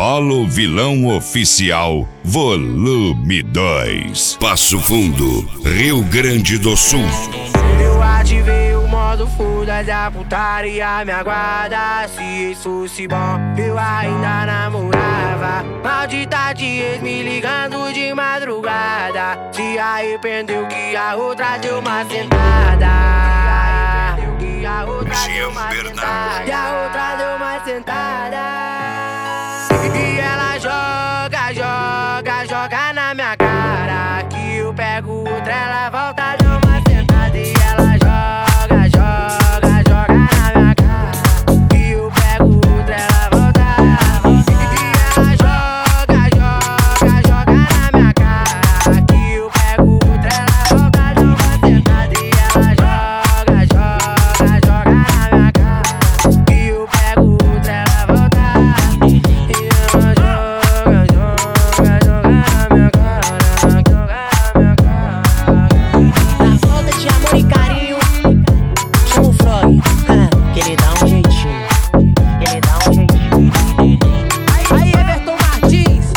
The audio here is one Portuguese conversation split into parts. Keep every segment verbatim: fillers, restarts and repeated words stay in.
Solo Vilão Oficial, volume dois. Passo Fundo, Rio Grande do Sul. Eu ativei o modo foda-se, a putaria me aguarda. Se isso fosse bom, eu ainda namorava. Maldita de ex me ligando de madrugada. Se arrependeu que a outra deu uma sentada. Jean Bernard. E a outra deu uma sentada. E ela joga, joga, joga na minha cara. Que eu pego outra, ela volta, deu uma sentada. E ela joga, joga, joga na minha cara. Que eu pego outra, ela volta. E ela joga, joga, joga na minha cara. Que eu pego outra, ela volta, deu uma sentada. E ela joga, joga, joga na minha cara. Que eu pego outra, ela volta. E ela joga, joga, joga na minha cara. Joga na minha cara. Na falta de amor e carinho, chama o Frog, que ele dá um jeitinho. Ele dá um jeitinho. Aí, Everton Martins.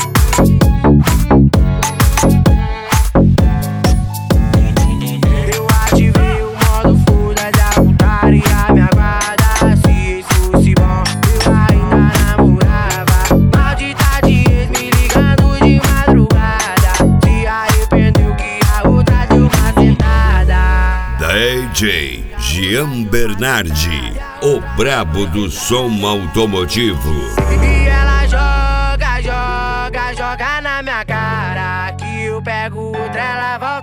Eu ativei o modo foda-se, a putaria me aguarda. Se isso fosse bom, eu ainda namorava. Maldita de ex me ligando de madrugada. Se arrependeu que a outra deu uma sentada. D J Jean Bernard, o brabo do som automotivo. E ela joga, joga, joga na minha cara. Que eu pego outra, ela volta.